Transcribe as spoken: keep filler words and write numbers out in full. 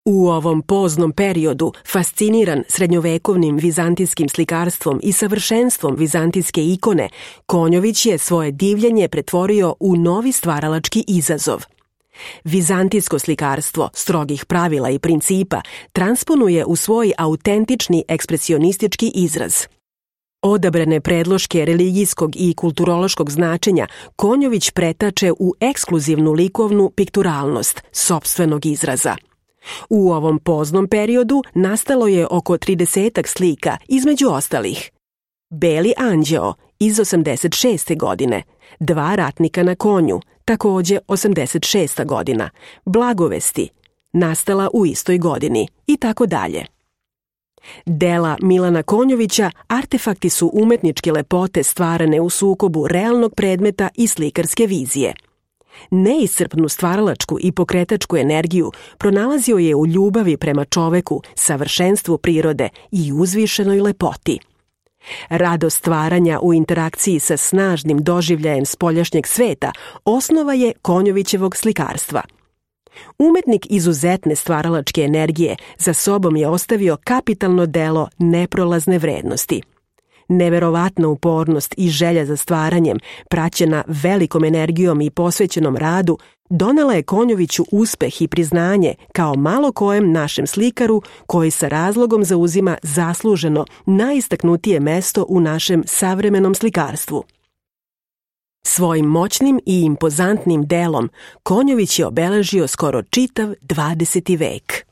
U ovom poznom periodu, fasciniran srednjovekovnim vizantijskim slikarstvom i savršenstvom vizantijske ikone, Konjović je svoje divljenje pretvorio u novi stvaralački izazov. Vizantijsko slikarstvo strogih pravila i principa transponuje u svoj autentični ekspresionistički izraz. Odabrane predloške religijskog i kulturološkog značenja Konjović pretače u ekskluzivnu likovnu pikturalnost sopstvenog izraza. U ovom poznom periodu nastalo je oko tridesetak slika, između ostalih: Beli anđeo iz osamdeset šeste. godine, Dva ratnika na konju, takođe osamdeset šesta. godina, Blagovesti, nastala u istoj godini, i tako dalje. Dela Milana Konjovića artefakti su umetničke lepote stvarane u sukobu realnog predmeta i slikarske vizije. Neiscrpnu stvaralačku i pokretačku energiju pronalazio je u ljubavi prema čoveku, savršenstvu prirode i uzvišenoj lepoti. Radost stvaranja u interakciji sa snažnim doživljajem spoljašnjeg sveta osnova je Konjovićevog slikarstva. Umetnik izuzetne stvaralačke energije za sobom je ostavio kapitalno delo neprolazne vrednosti. Neverovatna upornost i želja za stvaranjem, praćena velikom energijom i posvećenom radu, donela je Konjoviću uspeh i priznanje kao malo kojem našem slikaru koji sa razlogom zauzima zasluženo najistaknutije mesto u našem savremenom slikarstvu. Svojim moćnim i impozantnim delom Konjović je obeležio skoro čitav dvadeseti vek.